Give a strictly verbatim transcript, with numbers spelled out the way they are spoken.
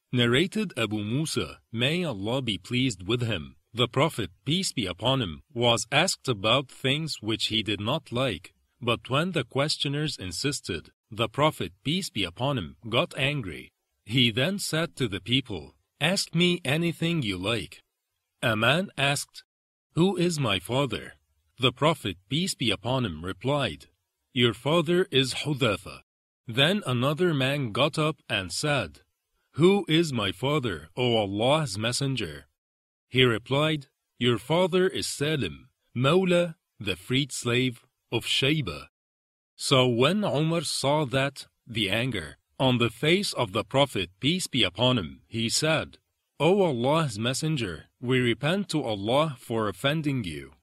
Narrated Abu Musa, may Allah be pleased with him, the Prophet, peace be upon him, was asked about things which he did not like. But when the questioners insisted, the Prophet, peace be upon him, got angry. He then said to the people, "Ask me anything you like." A man asked, "Who is my father?" The Prophet, peace be upon him, replied, "Your father is Hudhafa." Then another man got up and said, "Who is my father, O Allah's Messenger?" He replied, "Your father is Salim, Mawla, the freed slave of Shayba." So when Umar saw that, the anger, on the face of the Prophet, peace be upon him, he said, "O Allah's Messenger, we repent to Allah for offending you."